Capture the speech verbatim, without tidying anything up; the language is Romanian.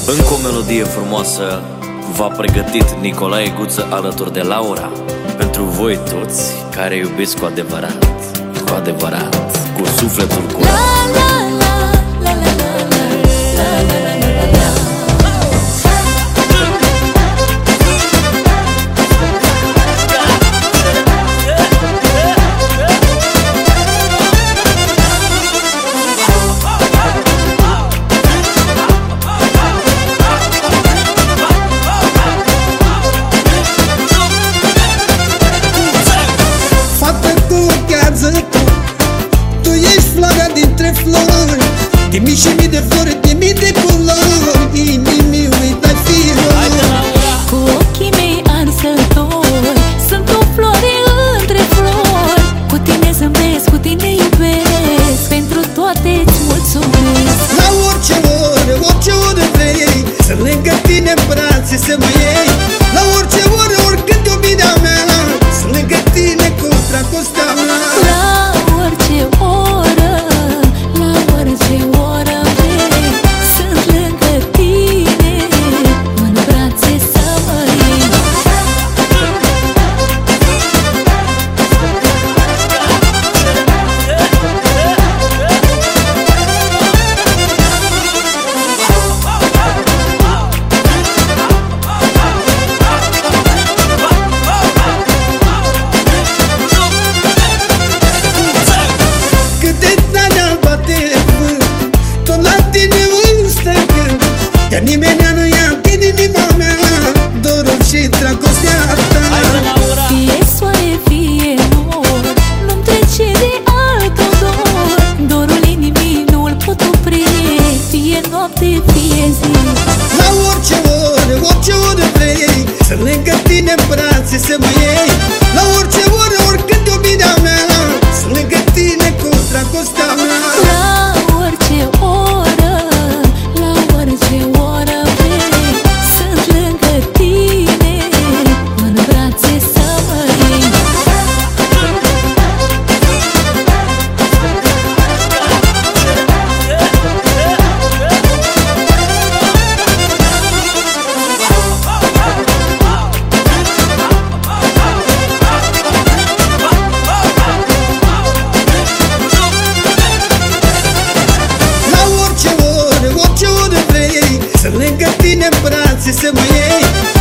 Încă o melodie frumoasă v-a pregătit Nicolae Guță alături de Laura, pentru voi toți care iubiți cu adevărat, cu adevărat, cu sufletul curat. La, la, la, la, la, la, la, la, la, la, la, la. Tu ești floarea dintre flori, de mii și mii de flori, de mii de culori, inimii uitai fiilor. Cu ochii mei arsători, sunt o floare între flori. Cu tine zâmbesc, cu tine iubesc, pentru toate îți mulțumesc. La orice oră, orice oră vrei, sunt lângă tine în brațe să mă iei. La orice oră, oricând e obirea mea, sunt lângă tine cu dragostea mea. La orice oră, la orice oră vrei, sunt lângă tine, în brațe să mă iei. Iar nimeni nu ia din inima mea dorul și dragostea ta. Fie soare, fie nor, nu-mi trece de alt odor. Dorul inimii nu-l pot opri, fie noapte, fie zi. La orice oră, orice oră vrei, sunt lângă tine în brațe să mă iei. La orice oră, oricând e obirea mea, sunt lângă tine cu dragostea mea. La orice oră, la orice oră vrei, sunt lângă tine, în brațe să mă iei. Sunt lângă tine în brațe să mă iei.